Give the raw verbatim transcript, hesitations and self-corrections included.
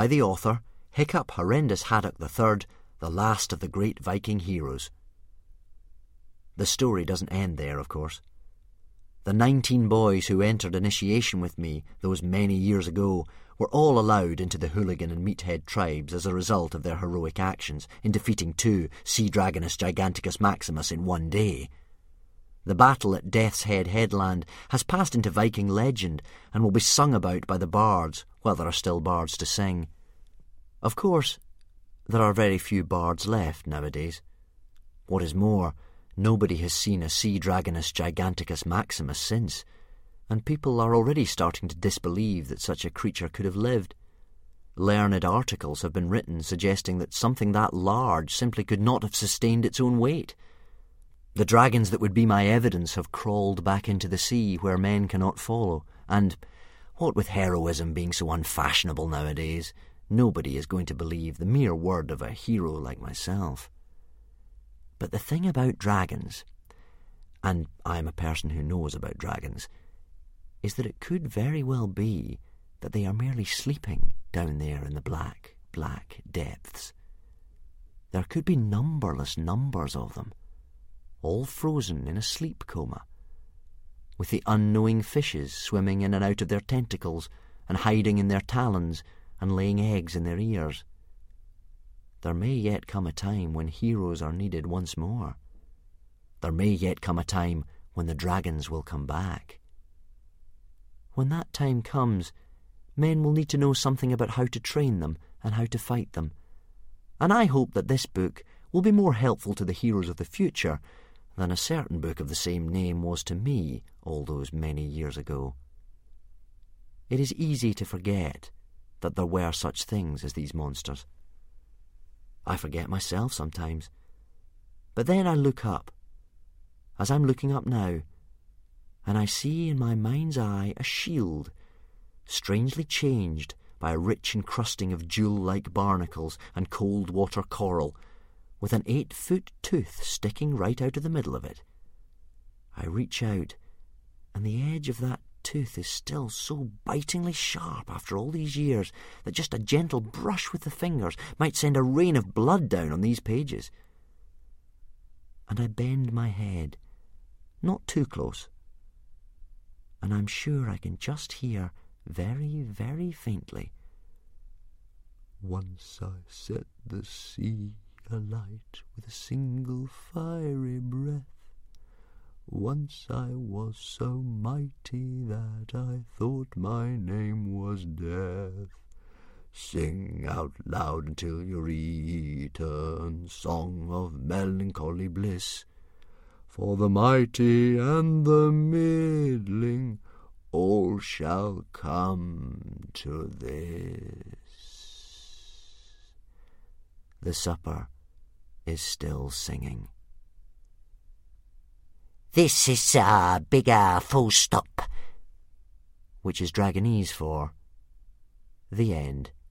by the author, Hiccup Horrendous Haddock the Third, the last of the great Viking heroes. The story doesn't end there, of course. The nineteen boys who entered initiation with me those many years ago were all allowed into the Hooligan and Meathead tribes as a result of their heroic actions in defeating two Sea Dragonus Giganticus Maximus in one day. The battle at Death's Head Headland has passed into Viking legend and will be sung about by the bards, while there are still bards to sing. Of course, there are very few bards left nowadays. What is more, nobody has seen a Sea Dragonus Giganticus Maximus since, and people are already starting to disbelieve that such a creature could have lived. Learned articles have been written suggesting that something that large simply could not have sustained its own weight. The dragons that would be my evidence have crawled back into the sea where men cannot follow, and, what with heroism being so unfashionable nowadays, nobody is going to believe the mere word of a hero like myself. But the thing about dragons, and I am a person who knows about dragons, is that it could very well be that they are merely sleeping down there in the black, black depths. There could be numberless numbers of them, all frozen in a sleep coma, with the unknowing fishes swimming in and out of their tentacles and hiding in their talons and laying eggs in their ears. There may yet come a time when heroes are needed once more. There may yet come a time when the dragons will come back. When that time comes, men will need to know something about how to train them and how to fight them. And I hope that this book will be more helpful to the heroes of the future than a certain book of the same name was to me all those many years ago. It is easy to forget that there were such things as these monsters. I forget myself sometimes. But then I look up, as I'm looking up now, and I see in my mind's eye a shield, strangely changed by a rich encrusting of jewel-like barnacles and cold-water coral, with an eight-foot tooth sticking right out of the middle of it. I reach out, and the edge of that tooth is still so bitingly sharp after all these years that just a gentle brush with the fingers might send a rain of blood down on these pages. And I bend my head, not too close, and I'm sure I can just hear very, very faintly, "Once I set the sea alight with a single fiery breath. Once I was so mighty that I thought my name was Death. Sing out loud until you're eaten, song of melancholy bliss. For the mighty and the middling all shall come to this." The supper is still singing. "This is a bigger full stop," which is Dragonese for the end.